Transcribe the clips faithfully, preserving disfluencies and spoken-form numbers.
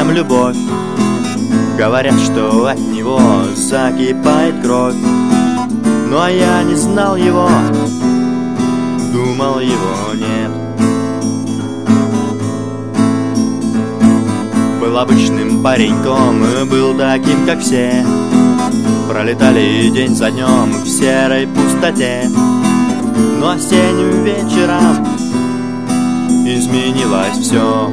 именем любовь. Говорят, что от него закипает кровь, но я не знал его, думал, его нет. Был обычным пареньком, был таким, как все. Пролетали день за днем в серой пустоте, но осенним вечером изменилось все.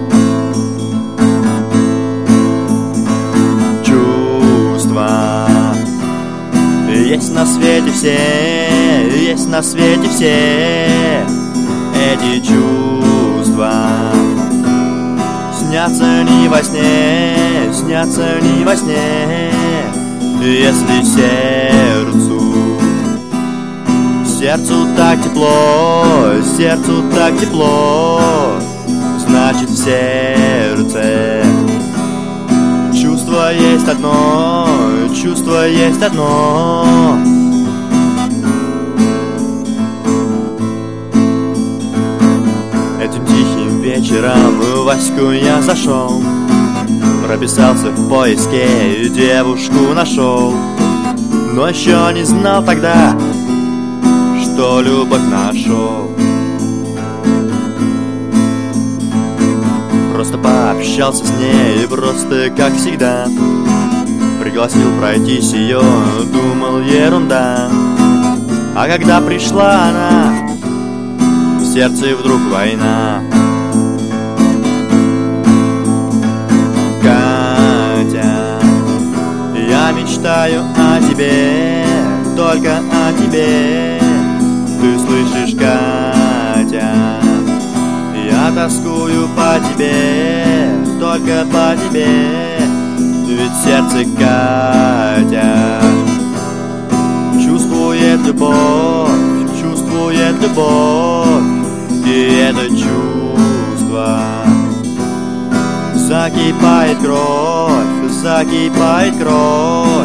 Чувства есть на свете все, есть на свете все. Эти чувства снятся не во сне, снятся не во сне. Если сердцу, сердцу так тепло, сердцу так тепло, значит в сердце чувство есть одно, чувство есть одно. Этим тихим вечером в Ваську я зашел, прописался в поиске и девушку нашел, но еще не знал тогда, что любовь нашел. Просто пообщался с ней, просто как всегда. Пригласил пройтись ее, думал, ерунда. А когда пришла она, в сердце вдруг война. Я мечтаю о тебе, только о тебе. Ты слышишь, Катя? Я тоскую по тебе, только по тебе. Ведь сердце Катя чувствует любовь, чувствует любовь. И это чувство закипает кровь, закипает кровь.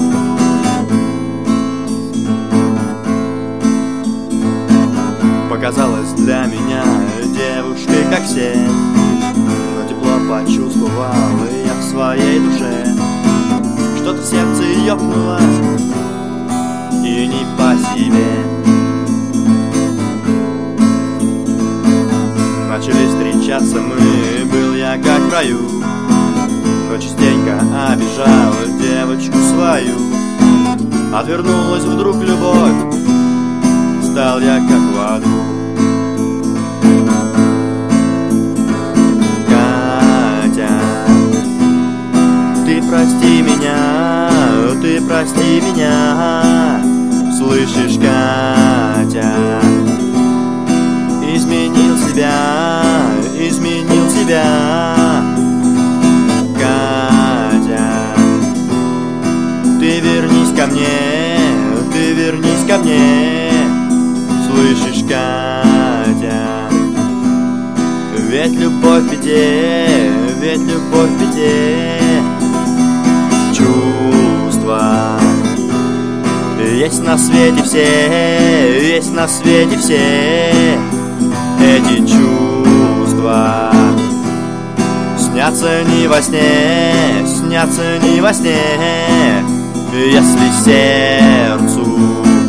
Показалась для меня девушкой, как все, но тепло почувствовал я в своей душе. Что-то в сердце ёкнуло, и не по себе. Начали встречаться мы, был я как в раю, но частенько обижал девочку свою. Отвернулась вдруг любовь, стал я как в аду. Катя, ты прости меня, ты прости меня. Слышишь, Катя? Изменил себя, изменил себя. Катя, ты вернись ко мне, ты вернись ко мне. Слышишь, Катя? Ведь любовь в беде, ведь любовь в беде. Чувства есть на свете все, есть на свете все. Эти чувства снятся не во сне, снятся не во сне. Если сердцу,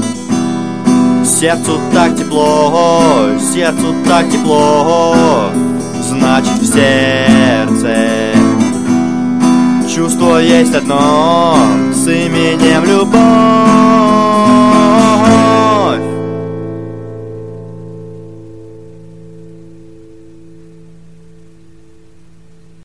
сердцу так тепло, сердцу так тепло, значит в сердце чувство есть одно, с именем любовь.